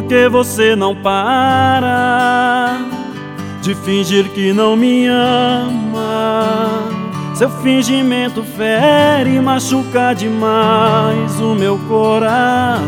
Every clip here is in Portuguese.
Porque você não para de fingir que não me ama. Seu fingimento fere e machuca demais o meu coração.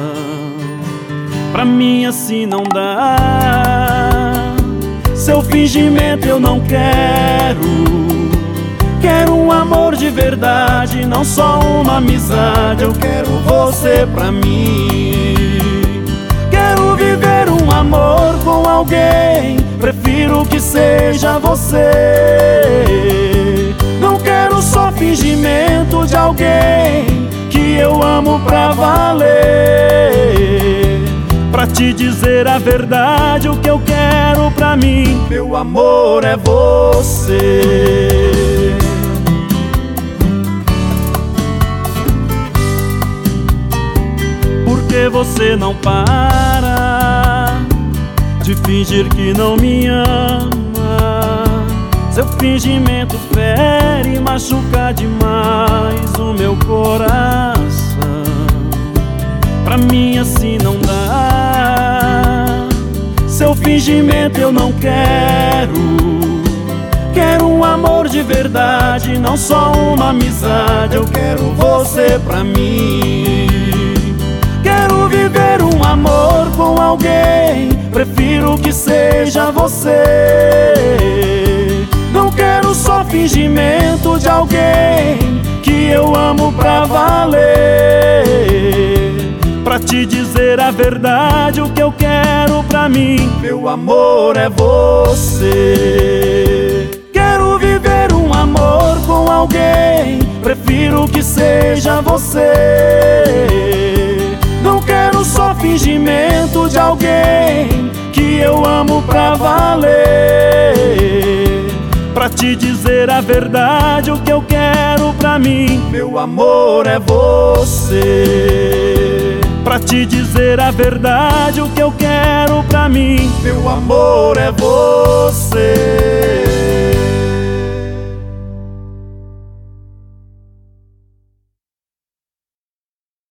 Pra mim assim não dá. Seu fingimento eu não quero. Quero um amor de verdade, não só uma amizade. Eu quero você pra mim. Quero viver um amor com alguém, prefiro que seja você. Não quero só fingimento de alguém que eu amo pra valer. Pra te dizer a verdade, o que eu quero pra mim, meu amor, é você. Porque você não para de fingir que não me ama. Seu fingimento fere e machuca demais o meu coração. Pra mim assim não dá. Seu fingimento eu não quero. Quero um amor de verdade, não só uma amizade. Eu quero você pra mim. Quero viver um amor com alguém, prefiro que seja você. Não quero só fingimento de alguém que eu amo pra valer. Pra te dizer a verdade, o que eu quero pra mim, meu amor, é você. Quero viver um amor com alguém, prefiro que seja você. Não quero só fingimento de alguém que eu amo pra valer. Pra te dizer a verdade, o que eu quero pra mim, meu amor, é você. Pra te dizer a verdade, o que eu quero pra mim, meu amor, é você.